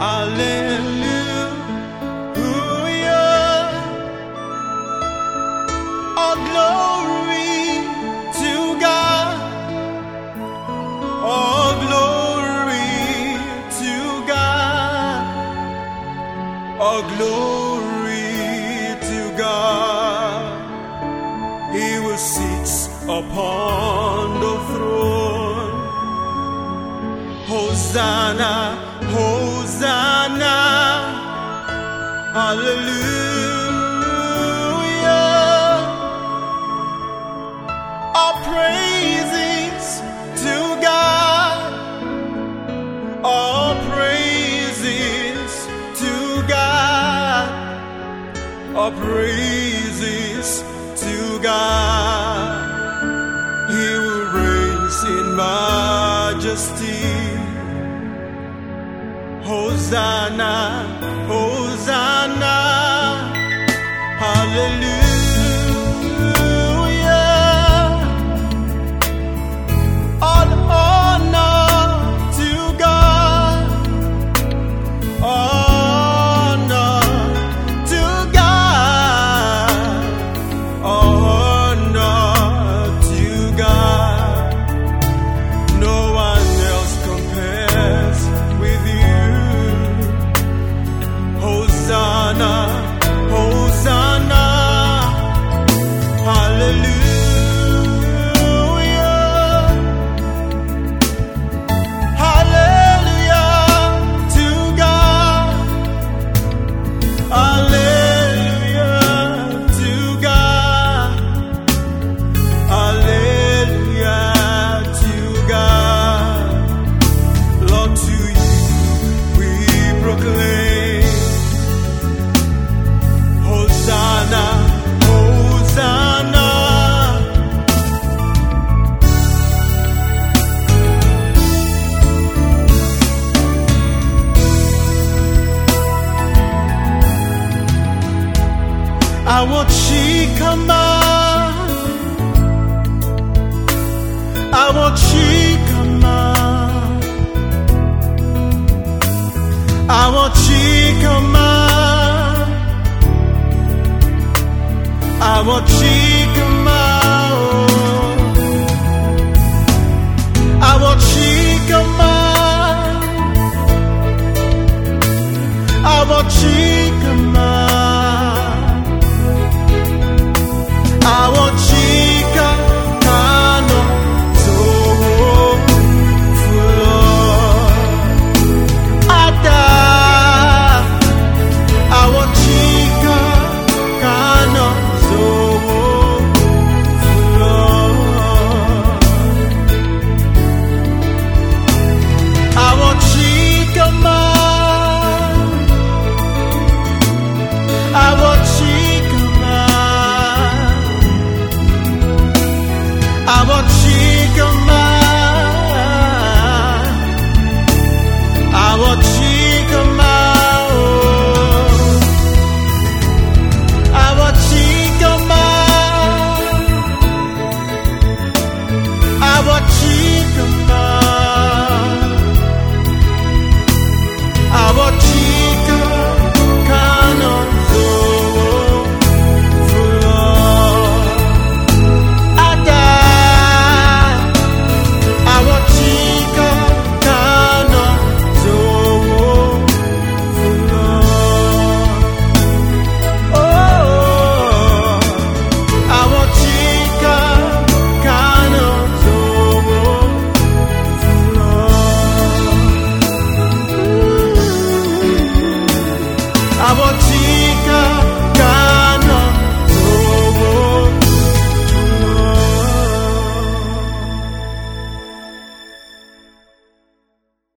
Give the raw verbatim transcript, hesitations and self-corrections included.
Hallelujah. All glory to God. All glory to God. All glory to God. He who sits upon the throne. Hosanna, Hosanna, hallelujah. All praises to God. All praises to God. All praises to God. He will reigns in majesty. Hosanna, Hosanna, hallelujah. All honor to God. Honor to God. Honor to God. No one else compares with you. Hosanna, Hosanna, hallelujah. Hallelujah to God. Hallelujah to God. Hallelujah to God. Lord, to you we proclaim. Hosanna, Hosanna. I want Shikama. I want Shikama. I want Shikama. I want you.